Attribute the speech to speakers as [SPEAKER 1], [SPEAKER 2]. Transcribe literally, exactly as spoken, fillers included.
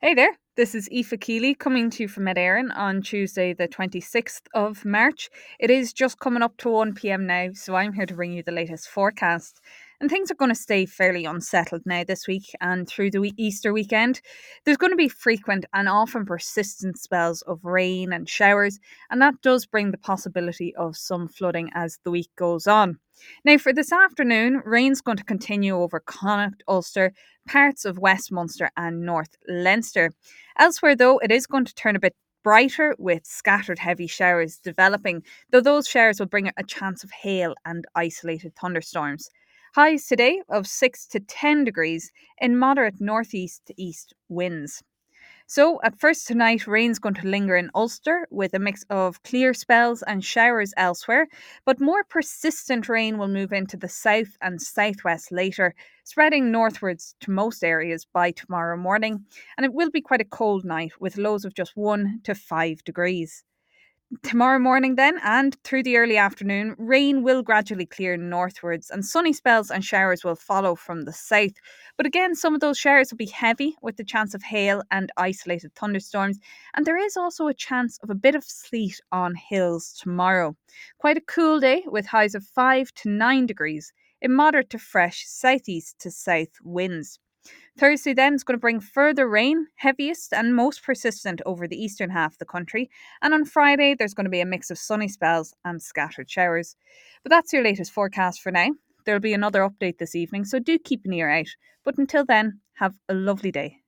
[SPEAKER 1] Hey there, this is Aoife Keeley coming to you from Ed Éireann on Tuesday, the twenty-sixth of March. It is just coming up to one p m now, so I'm here to bring you the latest forecast. And things are going to stay fairly unsettled now this week and through the wee- Easter weekend. There's going to be frequent and often persistent spells of rain and showers, and that does bring the possibility of some flooding as the week goes on. Now, for this afternoon, rain's going to continue over Connacht, Ulster, parts of West Munster and North Leinster. Elsewhere, though, it is going to turn a bit brighter with scattered heavy showers developing, though those showers will bring a chance of hail and isolated thunderstorms. Highs today of six to ten degrees in moderate northeast to east winds. So, at first tonight, rain's going to linger in Ulster with a mix of clear spells and showers elsewhere, but more persistent rain will move into the south and southwest later, spreading northwards to most areas by tomorrow morning. And it will be quite a cold night with lows of just one to five degrees. Tomorrow morning, then, and through the early afternoon, rain will gradually clear northwards and sunny spells and showers will follow from the south. But again, some of those showers will be heavy with the chance of hail and isolated thunderstorms. And there is also a chance of a bit of sleet on hills tomorrow. Quite a cool day with highs of five to nine degrees in moderate to fresh southeast to south winds. Thursday then is going to bring further rain, heaviest and most persistent over the eastern half of the country. And on Friday, there's going to be a mix of sunny spells and scattered showers. But that's your latest forecast for now. There'll be another update this evening, so do keep an ear out. But until then, have a lovely day.